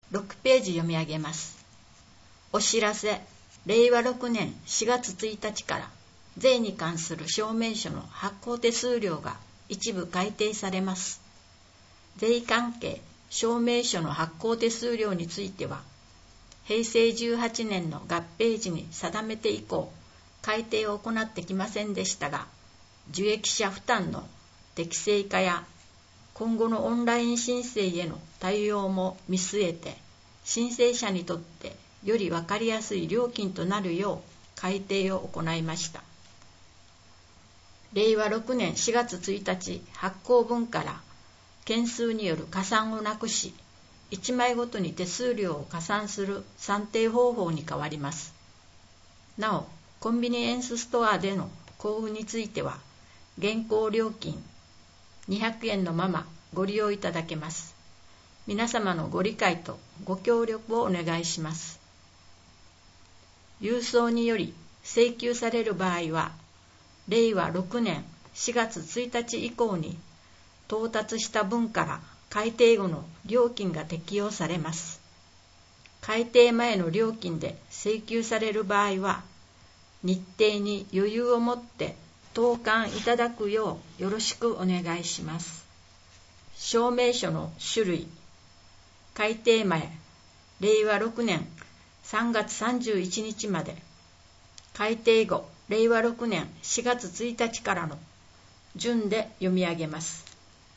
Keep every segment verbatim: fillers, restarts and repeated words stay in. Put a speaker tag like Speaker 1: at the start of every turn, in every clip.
Speaker 1: ろくページ読み上げます。お知らせ。れいわろくねんしがつついたちから税に関する証明書の発行手数料が一部改定されます。税関係証明書の発行手数料については、へいせいじゅうはちねんの合併時に定めて以降、改定を行ってきませんでしたが、受益者負担の適正化や今後のオンライン申請への対応も見据えて、申請者にとってより分かりやすい料金となるよう改定を行いました。れいわろくねんしがつついたち発行分から件数による加算をなくし、いちまいごとに手数料を加算する算定方法に変わります。なお、コンビニエンスストアでの交付については、現行料金にひゃくえんのままご利用いただけます。皆様のご理解とご協力をお願いします。郵送により請求される場合は、れいわろくねんしがつついたち以降に到達した分から改定後の料金が適用されます。改定前の料金で請求される場合は、日程に余裕を持って投函いただくようよろしくお願いします。証明書の種類。改定前、れいわろくねんさんがつさんじゅういちにちまで、改定後、れいわろくねんしがつついたちからの順で読み上げます。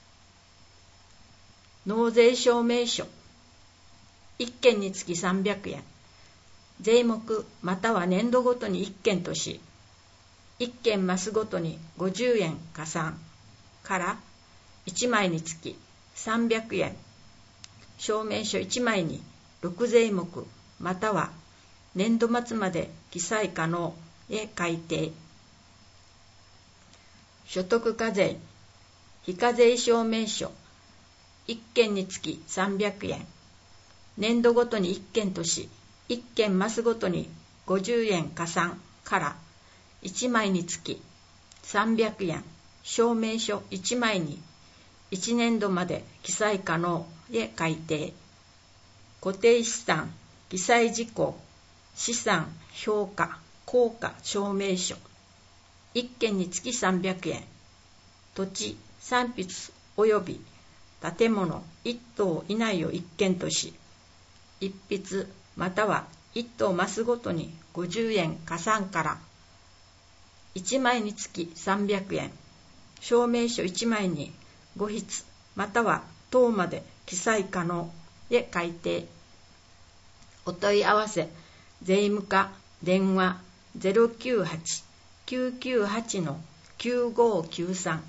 Speaker 1: 納税証明書。いっけんにつきさんびゃくえん。税目または年度ごとにいっけんとし、いっけん増すごとにごじゅうえん加算からいちまいにつきさんびゃくえん。証明書いちまいにろく税目または年度末まで記載可能へ改定。所得課税。非課税証明書。いっけんにつきさんびゃくえん。年度ごとにいっけんとし、いっけん増すごとにごじゅうえん加算からいちまいにつきさんびゃくえん。証明書いちまいにいちねんどまで記載可能へ改定。固定資産、記載事項、資産、評価、効果証明書。いっけんにつきさんびゃくえん。土地、産筆及び建物いっ棟以内をいっけんとし、一筆またはいっ棟増すごとにごじゅうえん加算からいちまいにつきさんびゃくえん。証明書いちまいにご筆または等まで記載可能へ改定。お問い合わせ税務課電話 ゼロきゅうはち きゅうきゅうはち きゅうごきゅうさん。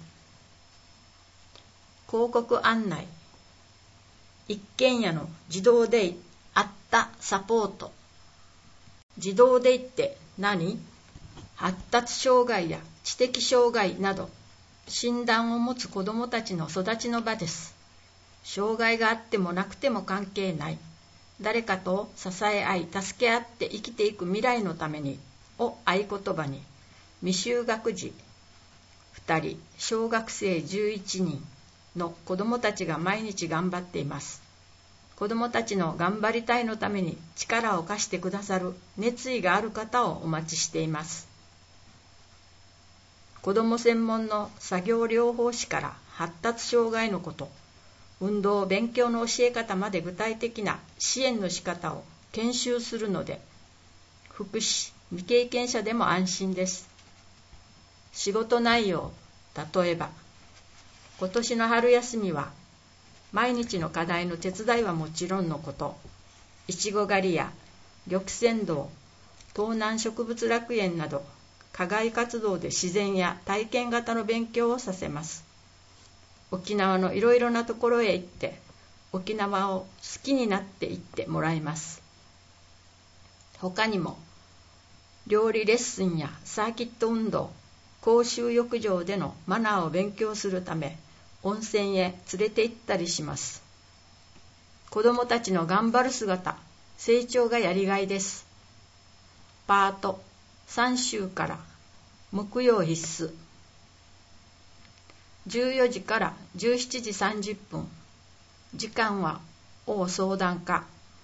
Speaker 1: 広告案内。一軒家の自動デイあったサポート。自動デイって何？発達障害や知的障害など診断を持つ子どもたちの育ちの場です。障害があってもなくても関係ない。誰かと支え合い助け合って生きていく未来のためにを合言葉に、未就学児ふたり、小学生じゅういちにんの子どもたちが毎日頑張っています。子どもたちの頑張りたいのために力を貸してくださる熱意がある方をお待ちしています。子ども専門の作業療法士から発達障害のこと、運動・勉強の教え方まで具体的な支援の仕方を研修するので、福祉未経験者でも安心です。仕事内容、例えば、今年の春休みは、毎日の課題の手伝いはもちろんのこと、いちご狩りや玉泉洞、東南植物楽園など、課外活動で自然や体験型の勉強をさせます。沖縄のいろいろなところへ行って、沖縄を好きになっていってもらいます。他にも、料理レッスンやサーキット運動、公衆浴場でのマナーを勉強するため、温泉へ連れて行ったりします。子どもたちの頑張る姿、成長がやりがいです。パートさん週から木曜必須。じゅうよじからじゅうしちじさんじゅっぷん。時間は大相談課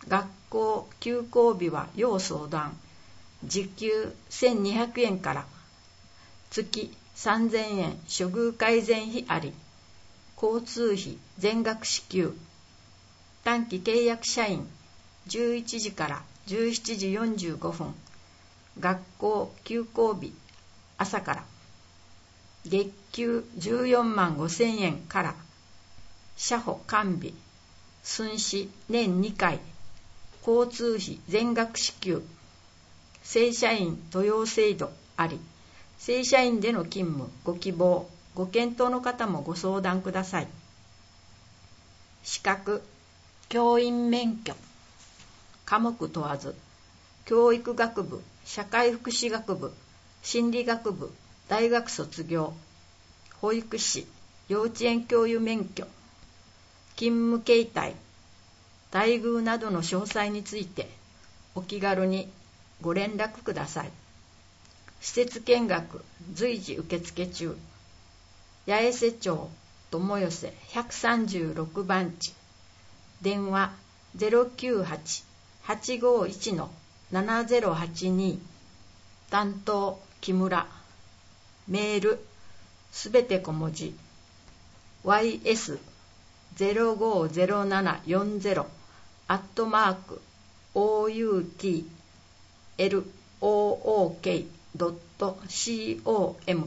Speaker 1: 学校休校日は要相談。時給せんにひゃくえんから月さんぜんえん処遇改善費あり。交通費全額支給。短期契約社員じゅういちじからじゅうしちじよんじゅうごふん。学校休校日朝から。月給じゅうよんまんごせんえんから。車保完備。寸志年にかい。交通費全額支給。正社員登用制度あり。正社員での勤務ご希望ご検討の方もご相談ください。資格教員免許。科目問わず教育学部、社会福祉学部、心理学部、大学卒業、保育士、幼稚園教諭免許。勤務形態、待遇などの詳細についてお気軽にご連絡ください。施設見学随時受付中。八重瀬町友寄ひゃくさんじゅうろくばん地。電話 ゼロきゅうはち はちごいち ななゼロはちに。担当木村。メールすべて小文字 ワイエスゼロごゼロななよんゼロ アットマーク オーユーティーエルオーオーケードットコム。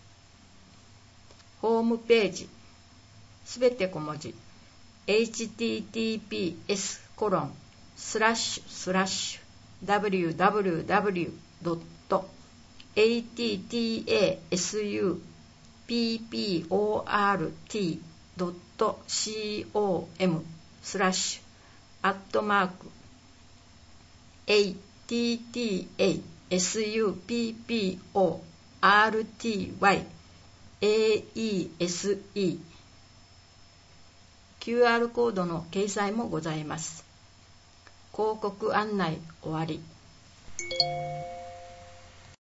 Speaker 1: ホームページすべて小文字 エイチティーティーピーエスコロンスラッシュスラッシュダブリューダブリューダブリュードットエーティーティーエーエスユーピーピーオーアールティードットコムスラッシュアットマーク エーティーティーエーエスユーピーピーオーアールティーワイエーイーエスイー キューアール コードの掲載もございます。広告案内終わり。